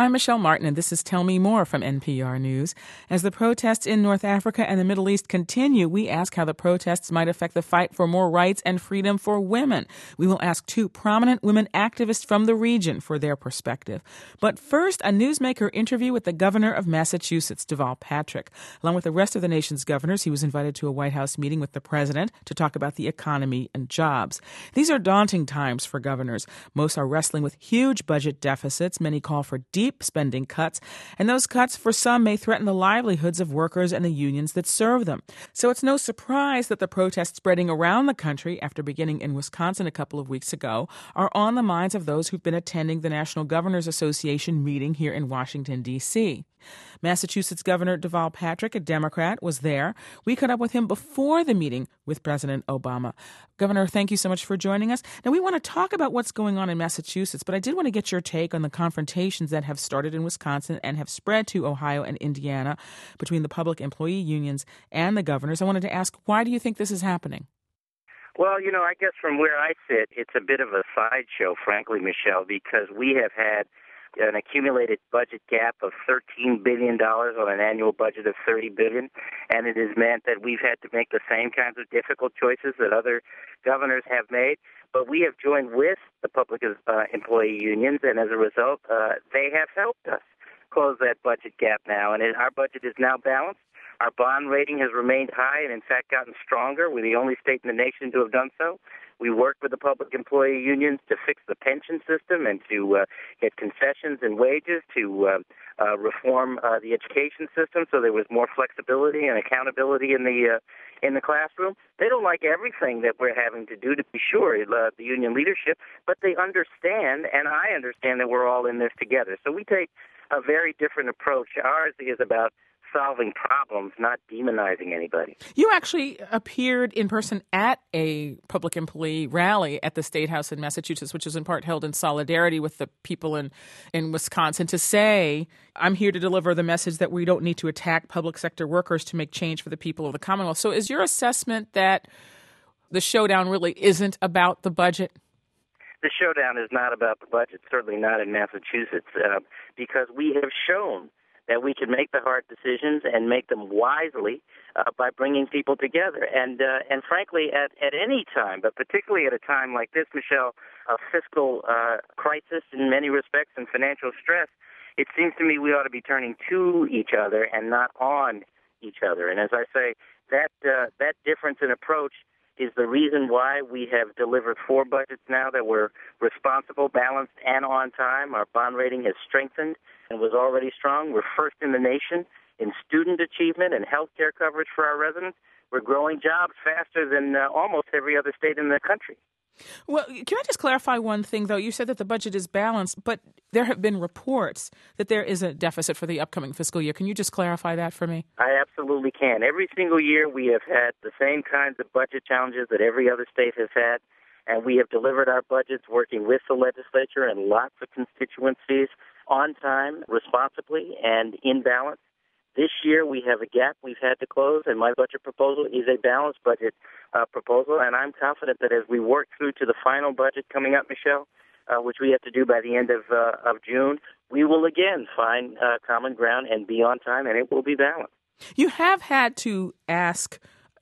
I'm Michelle Martin, and this is Tell Me More from NPR News. As the protests in North Africa and the Middle East continue, we ask how the protests might affect the fight for more rights and freedom for women. We will ask two prominent women activists from the region for their perspective. But first, a newsmaker interview with the governor of Massachusetts, Deval Patrick. Along with the rest of the nation's governors, he was invited to a White House meeting with the president to talk about the economy and jobs. These are daunting times for governors. Most are wrestling with huge budget deficits. Many call for deep spending cuts, and those cuts for some may threaten the livelihoods of workers and the unions that serve them. So it's no surprise that the protests spreading around the country after beginning in Wisconsin a couple of weeks ago are on the minds of those who've been attending the National Governors Association meeting here in Washington, D.C. Massachusetts Governor Deval Patrick, a Democrat, was there. We caught up with him before the meeting with President Obama. Governor, thank you so much for joining us. Now, we want to talk about what's going on in Massachusetts, but I did want to get your take on the confrontations that have started in Wisconsin and have spread to Ohio and Indiana between the public employee unions and the governors. I wanted to ask, why do you think this is happening? Well, I guess from where I sit, it's a bit of a sideshow, frankly, Michelle, because we have had an accumulated budget gap of $13 billion on an annual budget of $30 billion, and it has meant that we've had to make the same kinds of difficult choices that other governors have made. But we have joined with the public employee unions, and as a result, they have helped us close that budget gap now, and our budget is now balanced. Our bond rating has remained high and, in fact, gotten stronger. We're the only state in the nation to have done so. We worked with the public employee unions to fix the pension system and to get concessions in wages, to reform the education system so there was more flexibility and accountability in the classroom. They don't like everything that we're having to do, to be sure, the union leadership, but they understand, and I understand that we're all in this together. So we take a very different approach. Ours is about solving problems, not demonizing anybody. You actually appeared in person at a public employee rally at the State House in Massachusetts, which is in part held in solidarity with the people in Wisconsin, to say, I'm here to deliver the message that we don't need to attack public sector workers to make change for the people of the Commonwealth. So is your assessment that the showdown really isn't about the budget? The showdown is not about the budget, certainly not in Massachusetts, because we have shown that we can make the hard decisions and make them wisely by bringing people together. And frankly, at any time, but particularly at a time like this, Michelle, a fiscal crisis in many respects and financial stress, it seems to me we ought to be turning to each other and not on each other. And as I say, that difference in approach is the reason why we have delivered 4 budgets now that were responsible, balanced, and on time. Our bond rating has strengthened and was already strong. We're first in the nation in student achievement and health care coverage for our residents. We're growing jobs faster than almost every other state in the country. Well, can I just clarify one thing, though? You said that the budget is balanced, but there have been reports that there is a deficit for the upcoming fiscal year. Can you just clarify that for me? I absolutely can. Every single year we have had the same kinds of budget challenges that every other state has had, and we have delivered our budgets working with the legislature and lots of constituencies on time, responsibly, and in balance. This year we have a gap we've had to close, and my budget proposal is a balanced budget proposal, and I'm confident that as we work through to the final budget coming up, Michelle, which we have to do by the end of June, we will again find common ground and be on time, and it will be balanced. You have had to ask,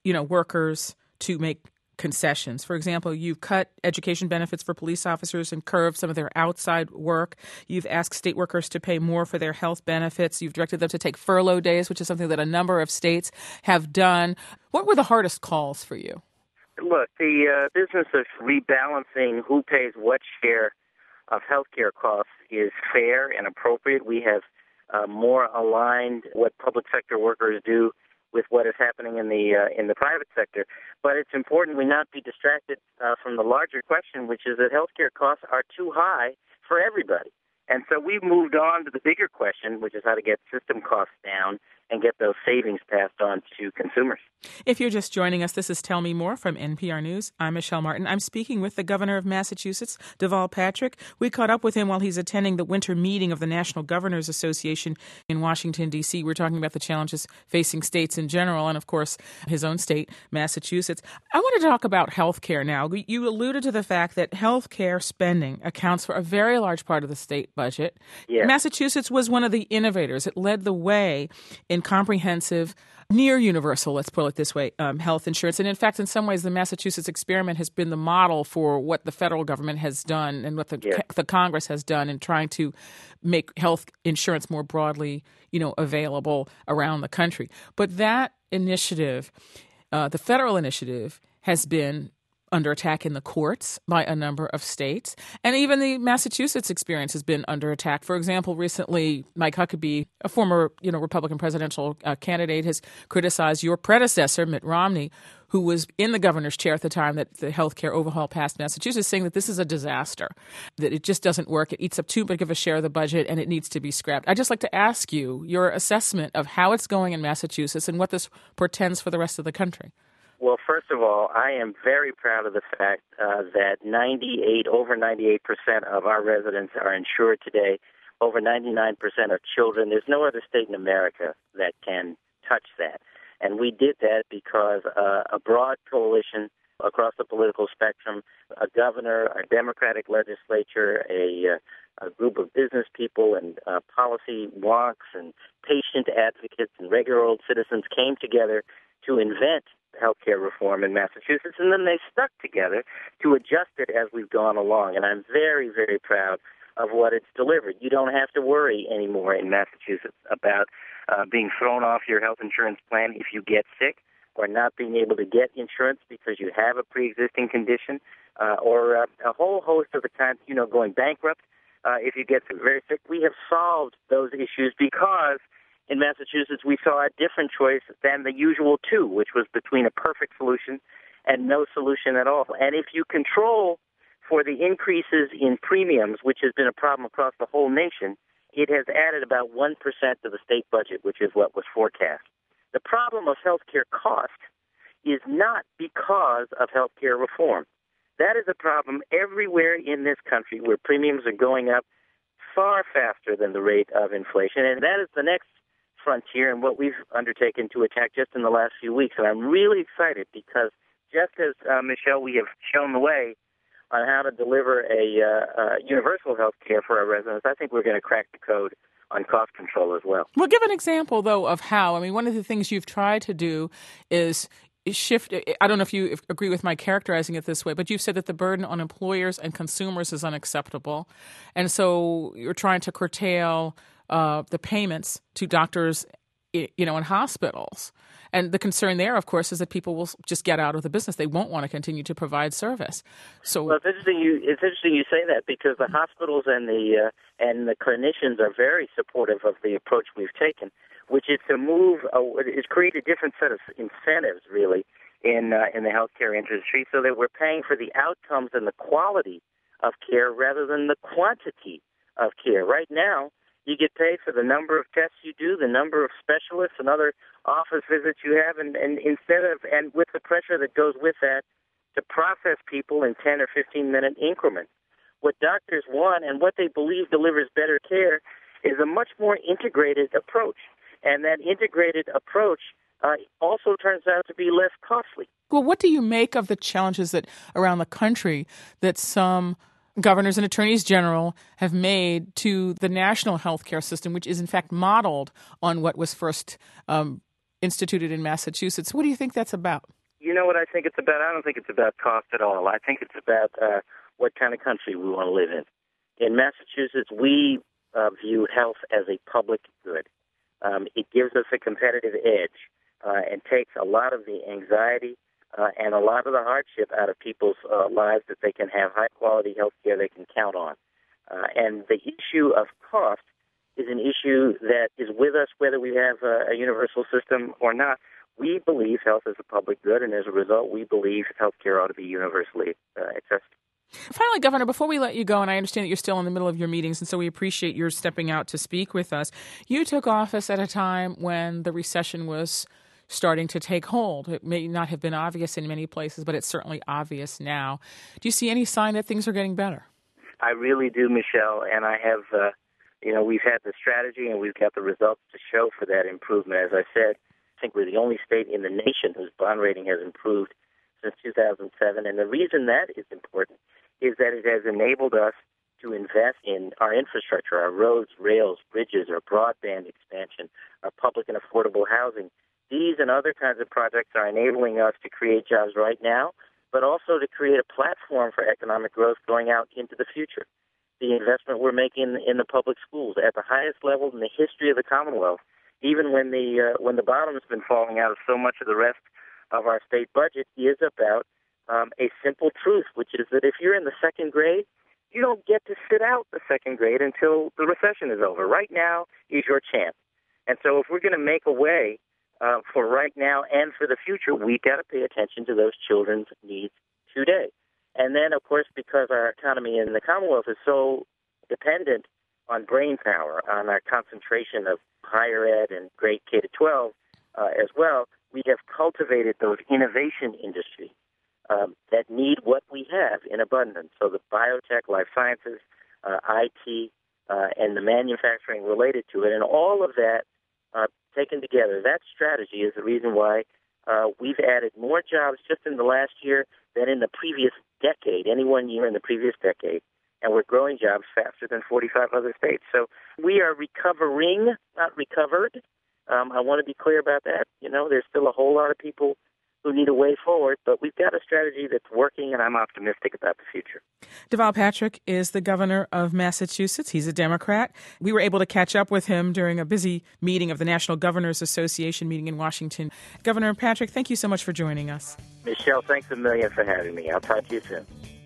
workers to make concessions. For example, you've cut education benefits for police officers and curbed some of their outside work. You've asked state workers to pay more for their health benefits. You've directed them to take furlough days, which is something that a number of states have done. What were the hardest calls for you? Look, the business of rebalancing who pays what share of health care costs is fair and appropriate. We have more aligned what public sector workers do with what is happening in the private sector. But it's important we not be distracted from the larger question, which is that healthcare costs are too high for everybody. And so we've moved on to the bigger question, which is how to get system costs down and get those savings passed on to consumers. If you're just joining us, this is Tell Me More from NPR News. I'm Michelle Martin. I'm speaking with the governor of Massachusetts, Deval Patrick. We caught up with him while he's attending the winter meeting of the National Governors Association in Washington, D.C. We're talking about the challenges facing states in general and, of course, his own state, Massachusetts. I want to talk about health care now. You alluded to the fact that health care spending accounts for a very large part of the state budget. Yes. Massachusetts was one of the innovators. It led the way in comprehensive, near universal, let's put it this way, health insurance. And in fact, in some ways, the Massachusetts experiment has been the model for what the federal government has done and what the Congress has done in trying to make health insurance more broadly, available around the country. But that initiative, the federal initiative, has been under attack in the courts by a number of states. And even the Massachusetts experience has been under attack. For example, recently, Mike Huckabee, a former Republican presidential candidate, has criticized your predecessor, Mitt Romney, who was in the governor's chair at the time that the health care overhaul passed Massachusetts, saying that this is a disaster, that it just doesn't work. It eats up too big of a share of the budget and it needs to be scrapped. I'd just like to ask you your assessment of how it's going in Massachusetts and what this portends for the rest of the country. Well, first of all, I am very proud of the fact that over 98% of our residents are insured today. Over 99% are children. There's no other state in America that can touch that. And we did that because a broad coalition across the political spectrum, a governor, a Democratic legislature, a group of business people and policy wonks and patient advocates and regular old citizens came together to invent healthcare reform in Massachusetts, and then they stuck together to adjust it as we've gone along. And I'm very, very proud of what it's delivered. You don't have to worry anymore in Massachusetts about being thrown off your health insurance plan if you get sick, or not being able to get insurance because you have a pre-existing condition, or a whole host of the kinds, going bankrupt if you get very sick. We have solved those issues because in Massachusetts, we saw a different choice than the usual two, which was between a perfect solution and no solution at all. And if you control for the increases in premiums, which has been a problem across the whole nation, it has added about 1% to the state budget, which is what was forecast. The problem of healthcare cost is not because of healthcare reform. That is a problem everywhere in this country where premiums are going up far faster than the rate of inflation. And that is the next frontier and what we've undertaken to attack just in the last few weeks. And I'm really excited because just as, Michelle, we have shown the way on how to deliver a universal health care for our residents, I think we're going to crack the code on cost control as well. Well, give an example, though, of how. I mean, one of the things you've tried to do is shift. I don't know if you agree with my characterizing it this way, but you've said that the burden on employers and consumers is unacceptable. And so you're trying to curtail the payments to doctors, in hospitals. And the concern there, of course, is that people will just get out of the business. They won't want to continue to provide service. So, well, it's interesting you say that because the hospitals and the clinicians are very supportive of the approach we've taken, which is to create a different set of incentives, really, in the healthcare industry, so that we're paying for the outcomes and the quality of care rather than the quantity of care. Right now, you get paid for the number of tests you do, the number of specialists and other office visits you have, and with the pressure that goes with that to process people in 10 or 15-minute increments. What doctors want and what they believe delivers better care is a much more integrated approach. And that integrated approach also turns out to be less costly. Well, what do you make of the challenges that around the country that some governors and attorneys general have made to the national healthcare system, which is in fact modeled on what was first instituted in Massachusetts? What do you think that's about? You know what I think it's about? I don't think it's about cost at all. I think it's about what kind of country we want to live in. In Massachusetts, we view health as a public good. It gives us a competitive edge and takes a lot of the anxiety and a lot of the hardship out of people's lives that they can have high-quality health care they can count on. And the issue of cost is an issue that is with us whether we have a universal system or not. We believe health is a public good, and as a result, we believe health care ought to be universally accessible. Finally, Governor, before we let you go, and I understand that you're still in the middle of your meetings, and so we appreciate your stepping out to speak with us. You took office at a time when the recession was starting to take hold. It may not have been obvious in many places, but it's certainly obvious now. Do you see any sign that things are getting better? I really do, Michelle, and I have, we've had the strategy and we've got the results to show for that improvement. As I said, I think we're the only state in the nation whose bond rating has improved since 2007, and the reason that is important is that it has enabled us to invest in our infrastructure, our roads, rails, bridges, our broadband expansion, our public and affordable housing. These and other kinds of projects are enabling us to create jobs right now, but also to create a platform for economic growth going out into the future. The investment we're making in the public schools at the highest level in the history of the Commonwealth, even when the bottom's been falling out of so much of the rest of our state budget, is about a simple truth, which is that if you're in the second grade, you don't get to sit out the second grade until the recession is over. Right now is your chance. And so if we're going to make a way for right now and for the future, we've got to pay attention to those children's needs today. And then, of course, because our economy in the Commonwealth is so dependent on brain power, on our concentration of higher ed and grade K-12 as well, we have cultivated those innovation industries that need what we have in abundance. So the biotech, life sciences, IT, and the manufacturing related to it, and all of that taken together, that strategy is the reason why we've added more jobs just in the last year than in the previous decade, any one year in the previous decade, and we're growing jobs faster than 45 other states. So we are recovering, not recovered. I want to be clear about that. There's still a whole lot of people who need a way forward, but we've got a strategy that's working, and I'm optimistic about the future. Deval Patrick is the governor of Massachusetts. He's a Democrat. We were able to catch up with him during a busy meeting of the National Governors Association meeting in Washington. Governor Patrick, thank you so much for joining us. Michelle, thanks a million for having me. I'll talk to you soon.